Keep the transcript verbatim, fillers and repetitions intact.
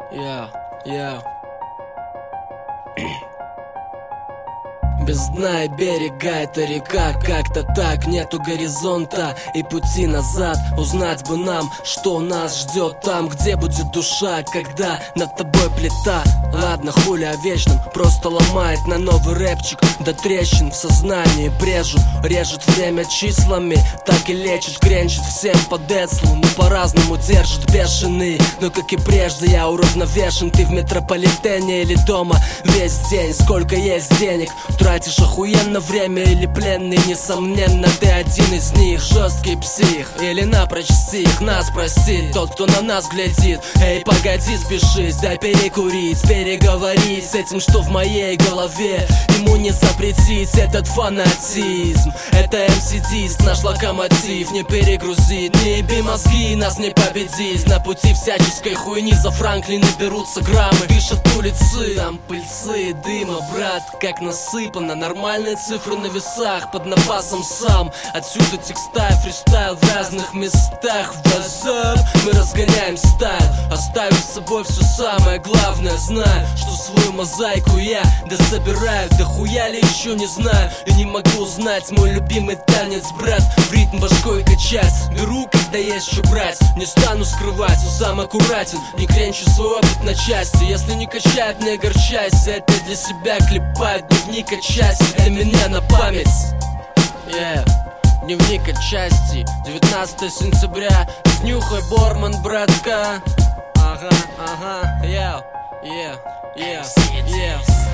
Yeah, yeah. Без дна и берега это река, как-то так, нету горизонта и пути назад. Узнать бы нам, что нас ждет там, где будет душа, когда над тобой плита. Ладно, хули о вечном, просто ломает на новый рэпчик до трещин в сознании брежут. Режет время числами, так и лечит, кренчит всем по децлу. Ну по-разному держит бешеный, но как и прежде я уравновешен. Ты в метрополитене или дома весь день, сколько есть денег тратишь охуенно время или пленный, несомненно, ты один из них. Жесткий псих или напрочь стих, нас простит тот, кто на нас глядит. Эй, погоди, спешись, дай перекурить, переговорить с этим, что в моей голове. Ему не запретить этот фанатизм. Это эм си дист, наш локомотив. Не перегрузит, не еби мозги, нас не победить. На пути всяческой хуйни за Франклины берутся граммы. Дышат улицы, там пыльцы, дыма, брат, как насыпано. Нормальные цифры на весах, под напасом сам. Отсюда текста и фристайл в разных местах. Вазап, мы разгоняем стайл, оставив с собой все самое главное. Знаю, что свою мозаику я дособираю. Да хуя ли еще не знаю, и не могу узнать мой любимый танец, брат. В ритм башкой качать, беру, когда есть что брать. Не стану скрывать, сам аккуратен, не кренчу свой опыт на части. Если не качает, не огорчайся, это для себя клепает дневник отчасти. Для меня на память, yeah. Дневник отчасти, девятнадцатое сентября. Снюхай, Борман, братка. Ага, ага, yeah, yeah, yeah, yeah.